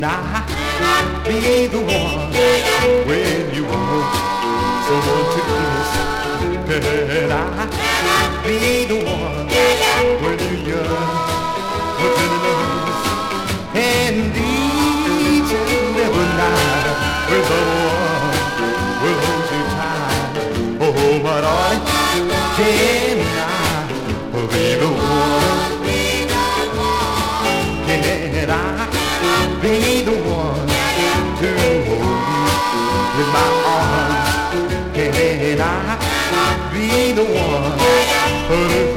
I be the one when you want someone to kiss? Can I be the one when you're young, tenderness, and each and every night when someone will hold you tight? Oh, my darling, can I be the one? Can I be the one to hold you with my arms? Can I be the one?